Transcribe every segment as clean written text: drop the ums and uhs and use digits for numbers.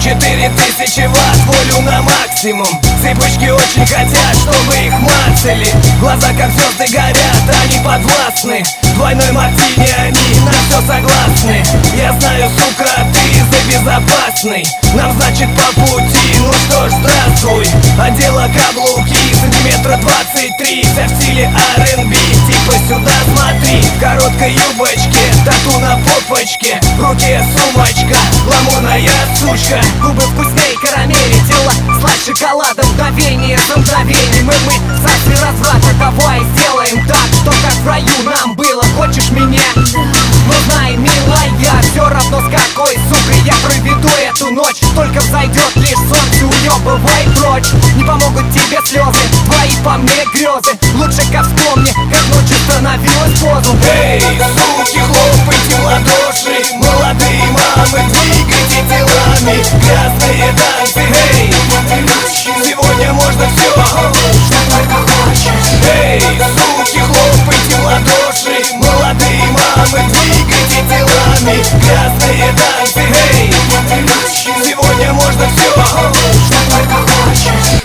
4000 ватт, волю на максимум. Цыпочки очень хотят, чтобы их мацали. Глаза как звезды горят, они подвластны. Двойной мартини, они на все согласны. Я знаю, сука, ты за безопасный. Нам значит по пути, ну что ж, здравствуй. Одела каблуки, сантиметра 23. Вся в стиле R&B, типа сюда смотри. В короткой юбочке, тату на попочке, в руке сумочка, ломаная сучка. Губы вкуснее карамели, тело слаще шоколада. Мгновение за мгновением, и мы сами разврата. Давай сделаем так, что как в раю нам было. Хочешь меня? Но знай, милая, все равно с какой сукой я проведу эту ночь. Только взойдет лишь солнце, уебывай прочь. Не помогут тебе слезы, твои по мне грезы. Лучше-ка вспомни, как ночью становилась позу. Эй, суки, хлопайте в ладоши. Молодые мамы, двигайте телами. Грязные танцы, эй, сегодня можно все, что только хочешь. Эй, суки, хлопайте в ладоши. Молодые мамы, двигайте телами. Грязные танцы, эй, сегодня можно все, что только хочешь.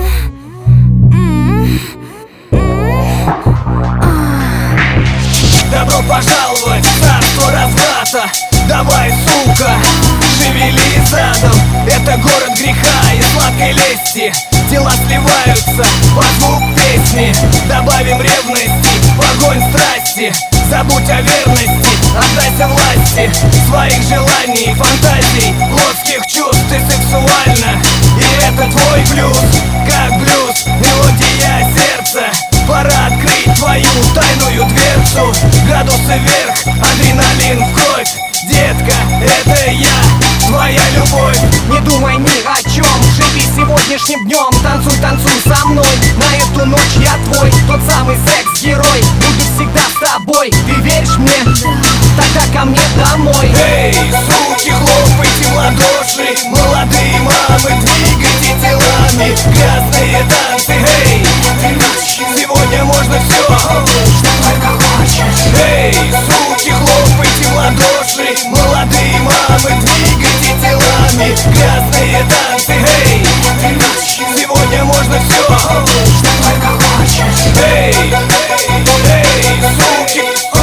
Добро пожаловать в царство разврата. Давай, сука, шевели задом. Это город греха и сладкой лести. Тела сливаются под звук песни. Добавим ревности в огонь страсти. Забудь о верности, отдайся власти своих желаний, фантазий, плотских чувств. Ты сексуальна, и это твой плюс. Как блюз, мелодия сердца. Пора открыть твою тайную дверцу. Градусы вверх, адреналин в кровь. Детка, это я, твоя любовь. Не думай ни о чем, живи сегодняшним днем. Танцуй, танцуй со мной, на эту ночь я твой. Тот самый секс-герой, буду всегда с тобой. Ты веришь мне? Тогда ко мне домой. Эй, суки, хлопайте в ладоши. Молодые мамы, двигайте телами. Грязные танцы, эй, сегодня можно все, что только хочешь. Эй, суки, хлопайте в ладоши. Молодые мамы, двигайте телами. Грязные танцы, эй, сегодня можно все, что только хочешь. Эй, эй, суки,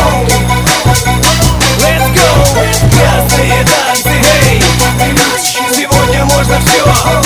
let's go. Грязные танцы, эй, сегодня можно все.